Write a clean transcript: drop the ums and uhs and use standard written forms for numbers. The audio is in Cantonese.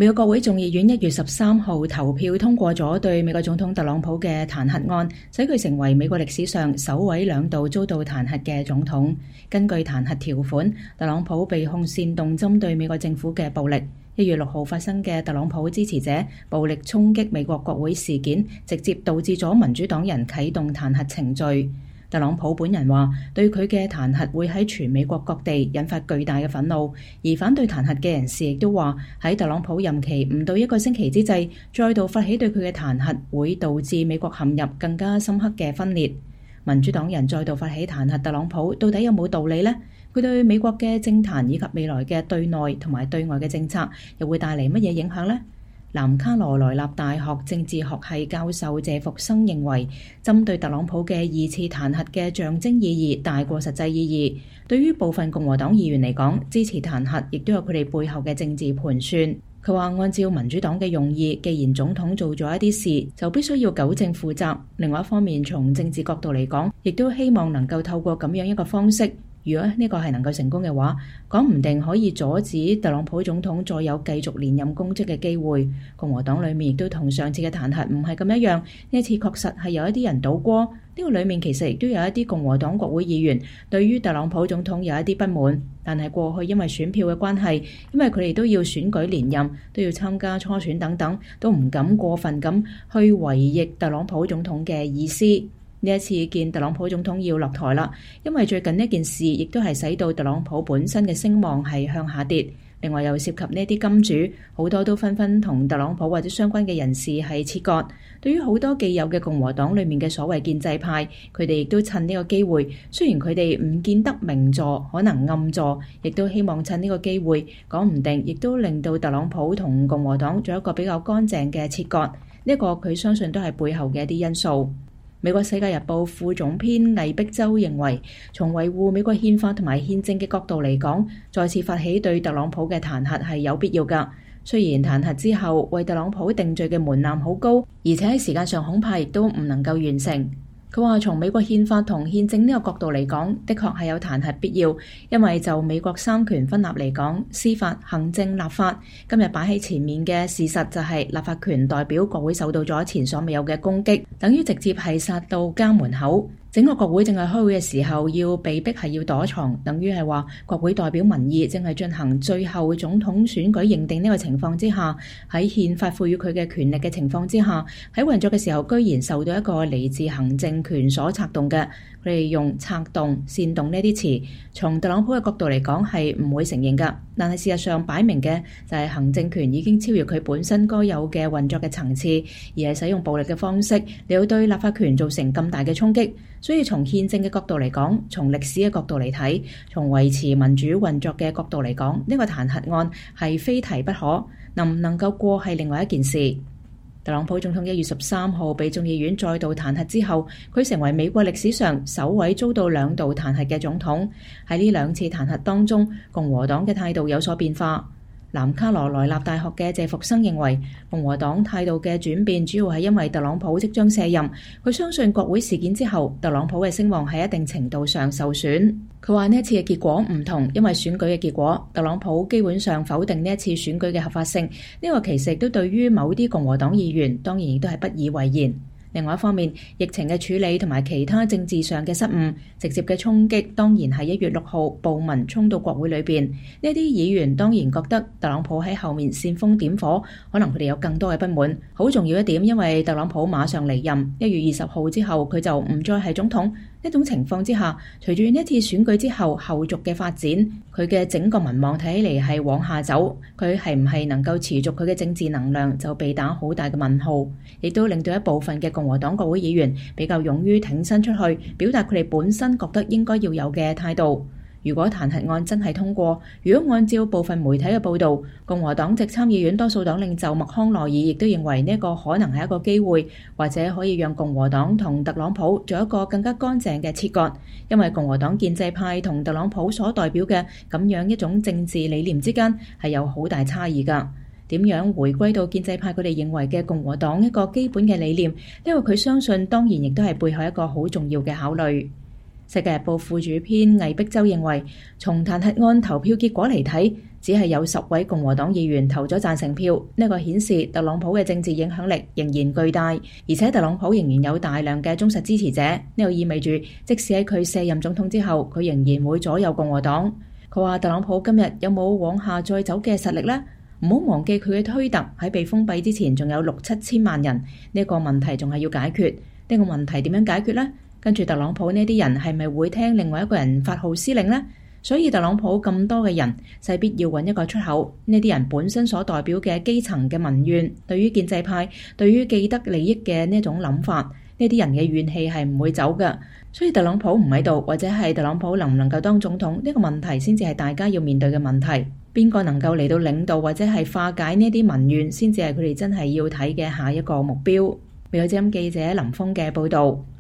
美國國會眾議院1月13號投票通過咗對美國總統特朗普嘅彈劾案，使佢成為美國歷史上首位2度遭到彈劾嘅總統。根據彈劾條款，特朗普被控煽動針對美國政府嘅暴力。1月6號發生嘅特朗普支持者暴力衝擊美國國會事件，直接導致咗民主黨人啟動彈劾程序。特朗普本人話，對佢嘅彈劾會喺全美國各地引發巨大嘅憤怒，而反對彈劾嘅人士亦都話，喺特朗普任期唔到1個星期之際，再度發起對佢嘅彈劾，會導致美國陷入更加深刻嘅分裂。民主黨人再度發起彈劾特朗普，到底有冇道理呢？佢對美國嘅政壇以及未來嘅對內同埋對外嘅政策，又會帶嚟乜嘢影響呢？南卡羅來納大學政治學系教授謝福生認為，針對特朗普嘅2次彈劾嘅象徵意義大過實際意義。對於部分共和黨議員嚟講，支持彈劾亦都有佢哋背後嘅政治盤算。佢話按照民主黨嘅用意，既然總統做咗一啲事，就必須要糾正負責。另外一方面，從政治角度嚟講，亦都希望能夠透過咁樣一個方式，如果呢個係能夠成功嘅話，講唔定可以阻止特朗普總統再有繼續連任公職嘅機會。共和黨裏面亦都同上次嘅彈劾唔係咁一樣，呢一次確實係有一啲人倒戈。呢個裏面其實亦都有一啲共和黨國會議員對於特朗普總統有一啲不滿，但係過去因為選票嘅關係，因為佢哋都要選舉連任，都要參加初選等等，都唔敢過分咁去違逆特朗普總統嘅意思。呢一次見特朗普總統要落台啦，因為最近呢件事亦都係使到特朗普本身嘅聲望係向下跌。另外又涉及呢啲金主，好多都紛紛同特朗普或者相關嘅人士係切割。對於好多既有嘅共和黨裏面嘅所謂建制派，佢哋亦都趁呢個機會，雖然佢哋唔見得明助，可能暗助，亦都希望趁呢個機會，講唔定亦都令到特朗普同共和黨做一個比較乾淨嘅切割。呢一個佢相信都係背後嘅一啲因素。美國《世界日報》副總編魏碧洲認為，從維護美國憲法同埋憲政嘅角度嚟講，再次發起對特朗普嘅彈劾係有必要㗎。雖然彈劾之後為特朗普定罪嘅門檻好高，而且喺時間上恐怕亦都唔能夠完成。佢話從美國憲法同憲政呢個角度嚟講，的確係有彈劾必要，因為就美國三權分立嚟講，司法、行政、立法今日擺喺前面嘅事實就係立法權代表國會受到咗前所未有嘅攻擊，等於直接係殺到家門口。整個國會正係開會嘅時候要被逼係要躲藏，等於係話國會代表民意正係進行最後總統選舉認定呢個情況之下，喺憲法賦予佢嘅權力嘅情況之下，喺運作嘅時候居然受到一個嚟自行政權所策動嘅。佢哋用策動、煽動呢啲詞，從特朗普嘅角度嚟講係唔會承認㗎。但係事實上擺明嘅就係行政權已經超越佢本身該有嘅運作嘅層次，而係使用暴力嘅方式嚟到對立法權造成咁大嘅衝擊。所以從憲政嘅角度嚟講，從歷史嘅角度嚟睇，從維持民主運作嘅角度嚟講，呢個彈劾案係非提不可，能唔能夠過係另外一件事。特朗普總統1月13號被眾議院再度彈劾之後，佢成為美國歷史上首位遭到2度彈劾嘅總統。喺呢2次彈劾當中，共和黨嘅態度有所變化。南卡羅來納大學嘅謝福生認為，共和黨態度嘅轉變主要係因為特朗普即將卸任。佢相信國會事件之後，特朗普嘅聲望喺一定程度上受損。佢話呢一次嘅結果唔同，因為選舉嘅結果，特朗普基本上否定呢一次選舉嘅合法性。呢個其實亦都對於某啲共和黨議員，當然亦都係不以為然。另外一方面，疫情嘅處理同埋其他政治上嘅失誤，直接嘅衝擊當然係1月6號暴民衝到國會裏邊。呢啲議員當然覺得特朗普喺後面煽風點火，可能佢哋有更多嘅不滿。好重要一點，因為特朗普馬上離任，1月20號之後佢就唔再係總統。呢種情況之下，隨住呢一次選舉之後後續嘅發展，佢嘅整個民望睇起嚟係往下走，佢係唔係能夠持續佢嘅政治能量就被打好大嘅問號，亦都令到一部分嘅共和黨國會議員比較勇於挺身出去，表達佢哋本身覺得應該要有嘅態度。如果彈劾案真係通過，如果按照部分媒體嘅報導，共和黨籍參議院多數黨領袖麥康奈爾亦都認為呢個可能係一個機會，或者可以讓共和黨同特朗普做一個更加乾淨嘅切割，因為共和黨建制派同特朗普所代表嘅咁樣一種政治理念之間係有好大差異㗎。點樣回歸到建制派佢哋認為嘅共和黨一個基本嘅理念，呢個佢相信當然亦都係背後一個好重要嘅考慮。《世界日報》副主編魏碧洲認為，從彈劾案投票結果嚟睇， 只係有10位共和黨議員投咗贊成票，呢個顯示特朗普嘅政治影響力仍然巨大，而且特朗普仍然有大量嘅忠實支持者。呢個意味住，即使喺佢卸任總統之後，佢仍然會左右共和黨。佢話特朗普今日有冇往下再走嘅實力呢？唔好忘記佢嘅推特喺被封閉之前仲有6-7千萬人，呢個問題仲係要解決。呢個問題點樣解決呢？跟住特朗普呢啲人係咪會聽另外一個人發號施令呢？所以特朗普咁多嘅人勢必要揾一個出口。呢啲人本身所代表嘅基層嘅民怨，對於建制派、對於既得利益嘅呢種諗法，呢啲人嘅怨氣係唔會走㗎。所以特朗普唔喺度，或者係特朗普能唔能夠當總統，呢個問題先至係大家要面對嘅問題。邊個能夠嚟到領導或者係化解呢啲民怨，先至係佢哋真係要睇嘅下一個目標。美國之音記者林峰嘅報導。